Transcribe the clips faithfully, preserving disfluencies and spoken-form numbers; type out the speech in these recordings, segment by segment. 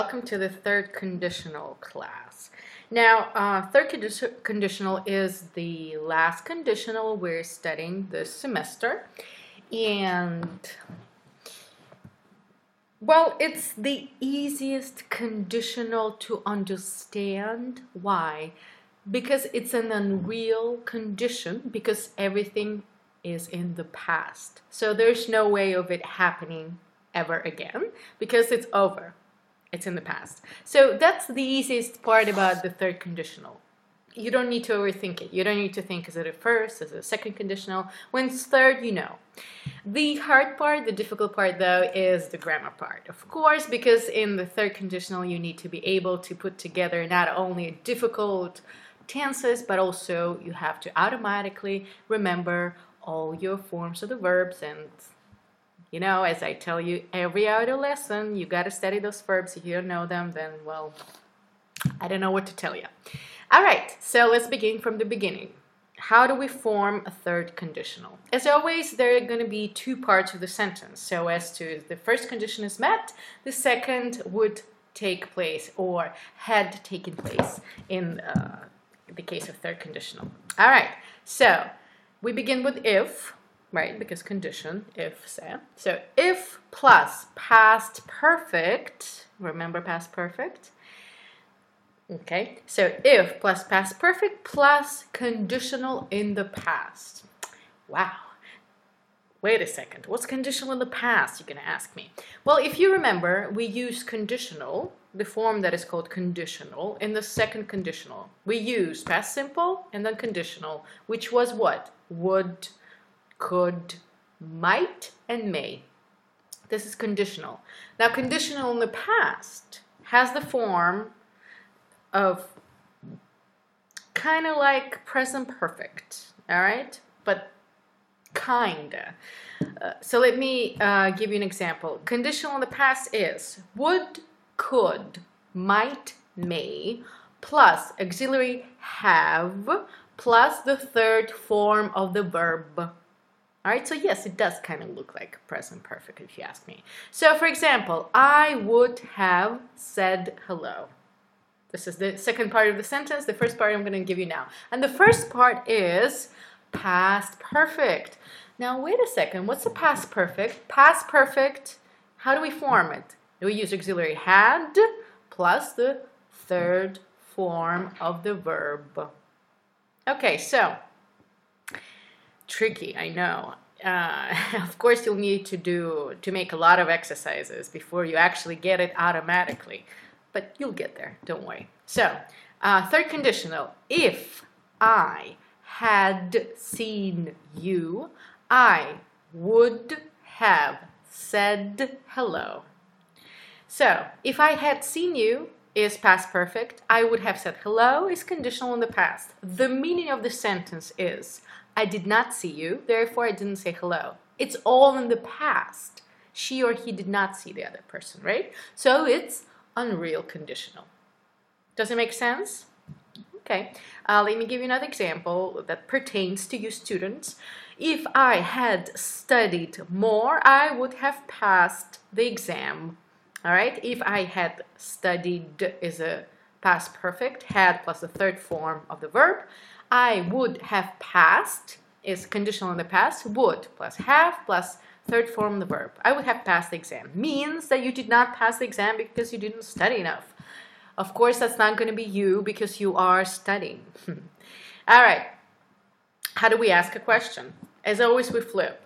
Welcome to the third conditional class. Now, uh, third condi conditional is the last conditional we're studying this semester. And, well, it's the easiest conditional to understand. Why? Because it's an unreal condition, because everything is in the past. So there's no way of it happening ever again, because it's over. It's in the past. So that's the easiest part about the third conditional. You don't need to overthink it. You don't need to think, is it a first, is it a second conditional? When it's third, you know. The hard part, the difficult part though, is the grammar part. Of course, because in the third conditional you need to be able to put together not only difficult tenses, but also you have to automatically remember all your forms of the verbs. And you know, as I tell you every other lesson, you got to study those verbs. If you don't know them, then, well, I don't know what to tell you. All right, so let's begin from the beginning. How do we form a third conditional? As always, there are going to be two parts of the sentence. So as to the first condition is met, the second would take place or had taken place in uh, the case of third conditional. All right, so we begin with if. Right, because condition, if, say. So if plus past perfect, remember past perfect? Okay, so if plus past perfect plus conditional in the past. Wow. Wait a second, what's conditional in the past, you're going to ask me? Well, if you remember, we use conditional, the form that is called conditional, in the second conditional. We use past simple and then conditional, which was what? Would, could, might, and may. This is conditional. Now, conditional in the past has the form of kind of like present perfect, all right? But kinda. Uh, so let me uh, give you an example. Conditional in the past is would, could, might, may, plus auxiliary have, plus the third form of the verb. All right, so yes, it does kind of look like present perfect if you ask me. So for example, I would have said hello. This is the second part of the sentence. The first part I'm going to give you now. And the first part is past perfect. Now wait a second, what's a past perfect? Past perfect, how do we form it? We use auxiliary had plus the third form of the verb. Okay, so tricky, I know. Uh, of course, you'll need to do to make a lot of exercises before you actually get it automatically, but you'll get there. Don't worry. So, uh, third conditional: if I had seen you, I would have said hello. So, if I had seen you is past perfect. I would have said hello is conditional in the past. The meaning of the sentence is I did not see you, therefore I didn't say hello. It's all in the past. She or he did not see the other person, right? So it's unreal conditional. Does it make sense? Okay, uh, let me give you another example that pertains to you students. If I had studied more, I would have passed the exam. All right, if I had studied is a past perfect, had plus the third form of the verb. I would have passed is conditional in the past, would plus have plus third form of the verb. I would have passed the exam. Means that you did not pass the exam because you didn't study enough. Of course, that's not going to be you because you are studying. All right, how do we ask a question? As always, we flip.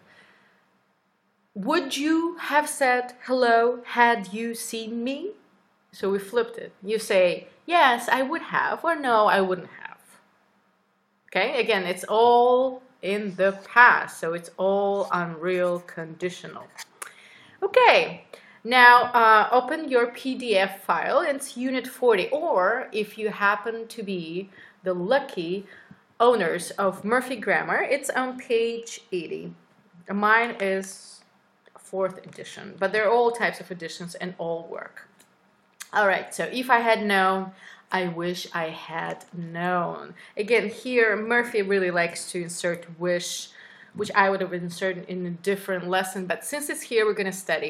Would you have said hello had you seen me? So we flipped it. You say, yes, I would have, or no, I wouldn't have. Okay, again, it's all in the past, so it's all unreal conditional. Okay, now uh, open your P D F file. It's Unit forty, or if you happen to be the lucky owners of Murphy Grammar, it's on page eighty. Mine is fourth edition, but there are all types of editions and all work. All right, so if I had known, I wish I had known. Again, here Murphy really likes to insert wish, which I would have inserted in a different lesson, but since it's here, we're going to study.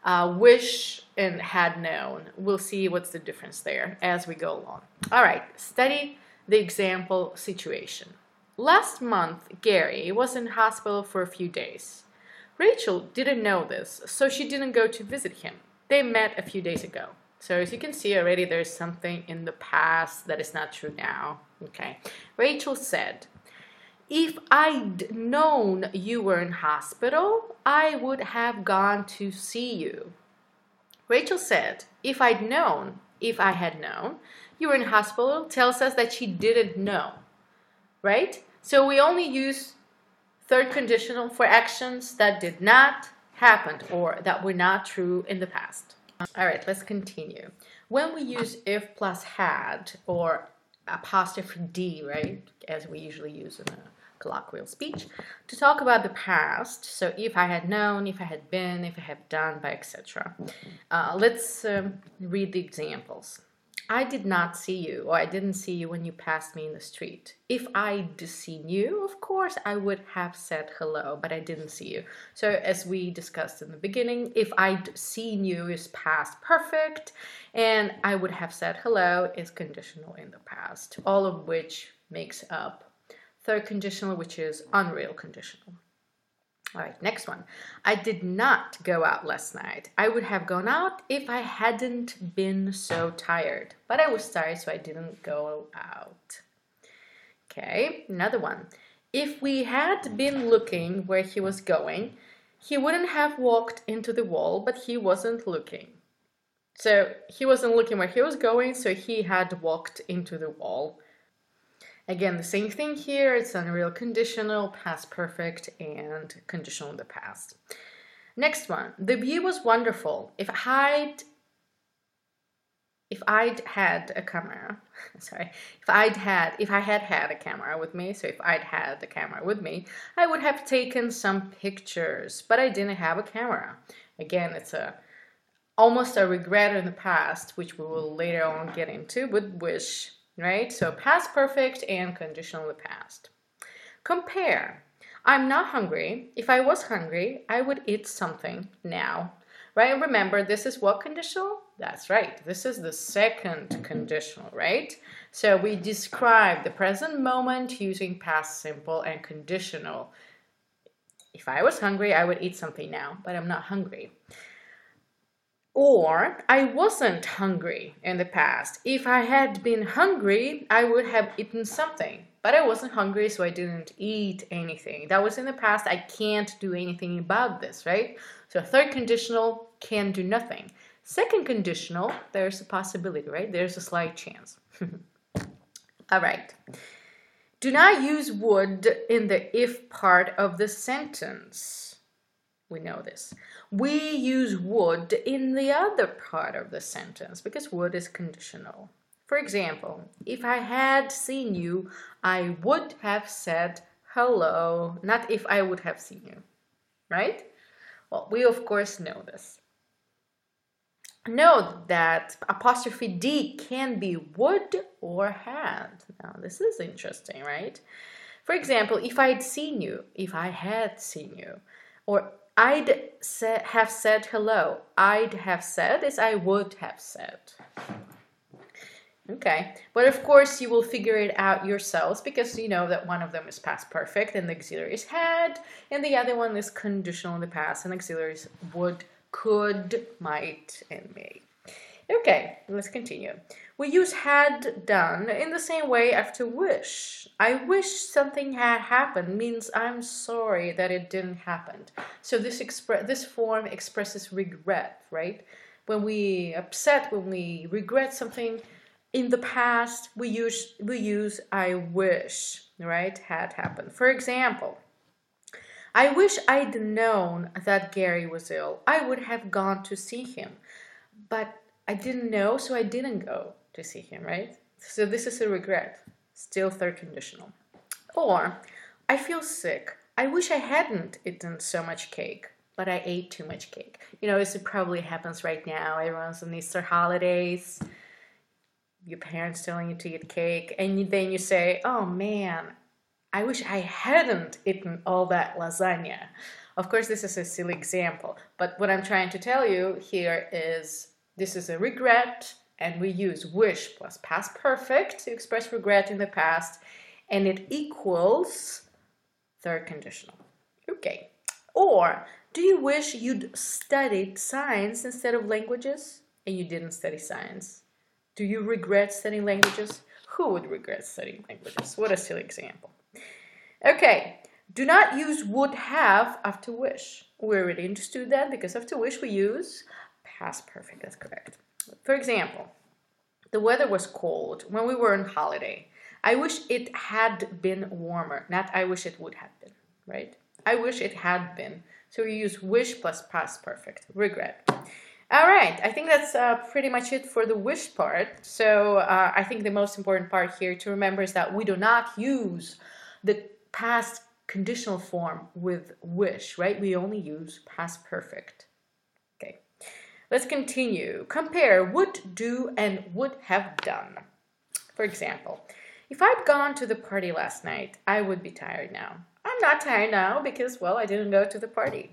Uh, wish and had known. We'll see what's the difference there as we go along. All right, study the example situation. Last month, Gary was in hospital for a few days. Rachel didn't know this, so she didn't go to visit him. They met a few days ago. So as you can see already, there's something in the past that is not true now. Okay. Rachel said, "If I'd known you were in hospital, I would have gone to see you." Rachel said, "If I'd known, if I had known you were in hospital," tells us that she didn't know, right? So we only use third conditional for actions that did not happen or that were not true in the past. All right, let's continue. When we use if plus had or apostrophe D, right, as we usually use in a colloquial speech, to talk about the past, so if I had known, if I had been, if I had done, by et cetera. Uh, let's um, read the examples. I did not see you, or I didn't see you when you passed me in the street. If I'd seen you, of course, I would have said hello, but I didn't see you. So as we discussed in the beginning, if I'd seen you is past perfect, and I would have said hello is conditional in the past, all of which makes up third conditional, which is unreal conditional. All right, next one. I did not go out last night. I would have gone out if I hadn't been so tired. But I was tired, so I didn't go out. Okay, another one. If we had been looking where he was going, he wouldn't have walked into the wall, but he wasn't looking. So he wasn't looking where he was going, so he had walked into the wall. Again, the same thing here. It's unreal conditional, past perfect, and conditional in the past. Next one. The view was wonderful. If I'd, if I'd had a camera, sorry, if I'd had, if I had had a camera with me, so if I'd had the camera with me, I would have taken some pictures, but I didn't have a camera. Again, it's a almost a regret in the past, which we will later on get into with wish. Right? So past perfect and conditional in the past. Compare. I'm not hungry. If I was hungry, I would eat something now. Right? Remember, this is what conditional? That's right. This is the second conditional, right? So we describe the present moment using past simple and conditional. If I was hungry, I would eat something now, but I'm not hungry. Or, I wasn't hungry in the past. If I had been hungry, I would have eaten something. But I wasn't hungry, so I didn't eat anything. That was in the past. I can't do anything about this, right? So third conditional, can do nothing. Second conditional, there's a possibility, right? There's a slight chance. All right. Do not use would in the if part of the sentence. We know this. We use would in the other part of the sentence because would is conditional. For example, if I had seen you, I would have said hello, not if I would have seen you, right? Well, we of course know this. Note that apostrophe D can be would or had. Now, this is interesting, right? For example, if I'd seen you, if I had seen you, or I'd sa- have said hello. I'd have said is I would have said. Okay, but of course you will figure it out yourselves because you know that one of them is past perfect and the auxiliary is had, and the other one is conditional in the past and auxiliaries would, could, might, and may. Okay, let's continue. We use had done in the same way after wish. I wish something had happened means I'm sorry that it didn't happen. So this expre- this form expresses regret, right? When we upset, when we regret something in the past, we use we use I wish, right? Had happened. For example, I wish I'd known that Gary was ill. I would have gone to see him, but I didn't know, so I didn't go to see him, right? So this is a regret, still third conditional. Or, I feel sick. I wish I hadn't eaten so much cake, but I ate too much cake. You know, this probably happens right now. Everyone's on Easter holidays. Your parents telling you to eat cake, and then you say, oh man, I wish I hadn't eaten all that lasagna. Of course, this is a silly example, but what I'm trying to tell you here is this is a regret, and we use wish plus past perfect to express regret in the past, and it equals third conditional. Okay. Or, do you wish you'd studied science instead of languages and you didn't study science? Do you regret studying languages? Who would regret studying languages? What a silly example. Okay, do not use would have after wish. We already understood that because after wish we use past perfect, that's correct. For example, the weather was cold when we were on holiday. I wish it had been warmer, not I wish it would have been, right? I wish it had been. So we use wish plus past perfect, regret. All right, I think that's uh, pretty much it for the wish part. So uh, I think the most important part here to remember is that we do not use the past conditional form with wish, right? We only use past perfect. Okay, let's continue. Compare would do and would have done. For example, if I'd gone to the party last night, I would be tired now. I'm not tired now because, well, I didn't go to the party.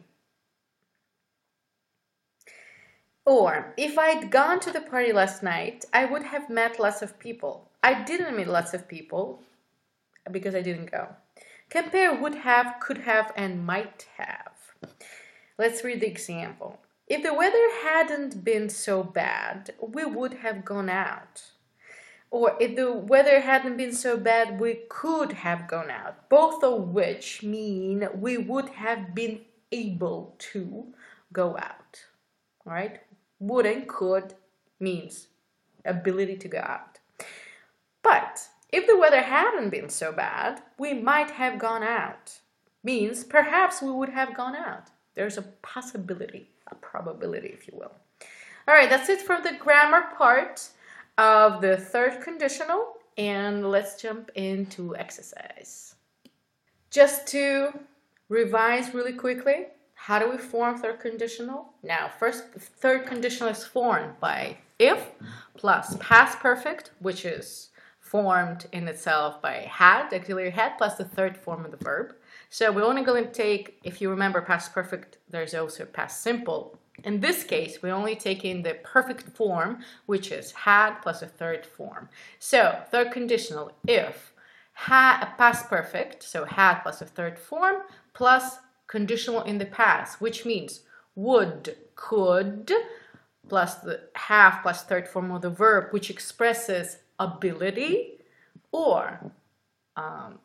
Or, if I'd gone to the party last night, I would have met lots of people. I didn't meet lots of people because I didn't go. Compare would have, could have, and might have. Let's read the example. If the weather hadn't been so bad, we would have gone out. Or if the weather hadn't been so bad, we could have gone out. Both of which mean we would have been able to go out. All right? Would and could means ability to go out. But if the weather hadn't been so bad, we might have gone out. Means perhaps we would have gone out. There's a possibility, a probability, if you will. All right, that's it for the grammar part of the third conditional, and let's jump into exercise. Just to revise really quickly, how do we form third conditional? Now, first, third conditional is formed by if plus past perfect, which is formed in itself by had, auxiliary had, plus the third form of the verb. So we're only going to take, if you remember past perfect, there's also past simple. In this case, we only take in the perfect form, which is had plus a third form. So, third conditional, if, had, past perfect, so had plus a third form, plus conditional in the past, which means would, could, plus the have plus third form of the verb, which expresses ability, or um,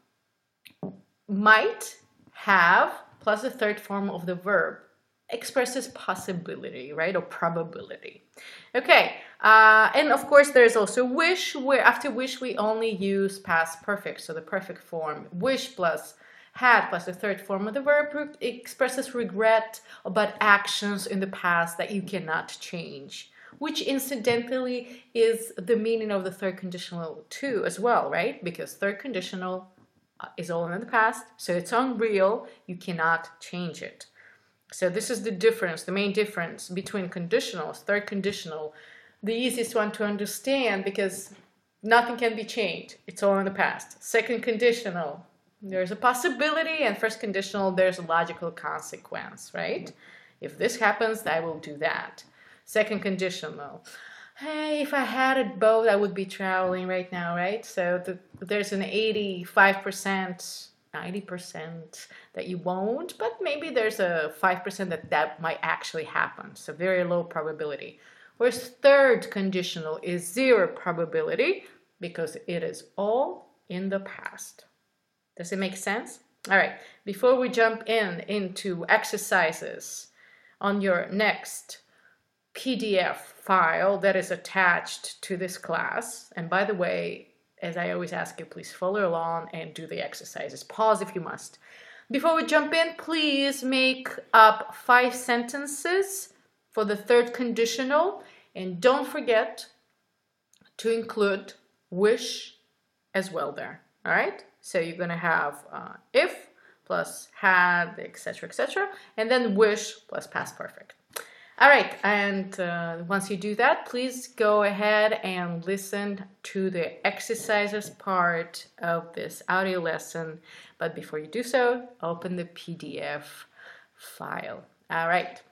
might have plus the third form of the verb expresses possibility, right, or probability. Okay, uh, and of course there's also wish, where after wish we only use past perfect, so the perfect form, wish plus had plus the third form of the verb expresses regret about actions in the past that you cannot change, which incidentally is the meaning of the third conditional too as well, right? Because third conditional is all in the past, so it's unreal, you cannot change it. So this is the difference, the main difference between conditionals. Third conditional, the easiest one to understand because nothing can be changed, it's all in the past. Second conditional, there's a possibility, and first conditional, there's a logical consequence, right? If this happens, I will do that. Second conditional, hey, if I had it both, I would be traveling right now, right? So the, there's an eighty-five percent, ninety percent that you won't, but maybe there's a five percent that that might actually happen. So very low probability. Whereas third conditional is zero probability because it is all in the past. Does it make sense? All right, before we jump in into exercises on your next P D F file that is attached to this class, and by the way, as I always ask you, please follow along and do the exercises. Pause if you must. Before we jump in, please make up five sentences for the third conditional, and don't forget to include wish as well there, all right? So you're going to have uh, if plus had, et cetera, et cetera, and then wish plus past perfect. All right, and uh, once you do that, please go ahead and listen to the exercises part of this audio lesson. But before you do so, open the P D F file. All right.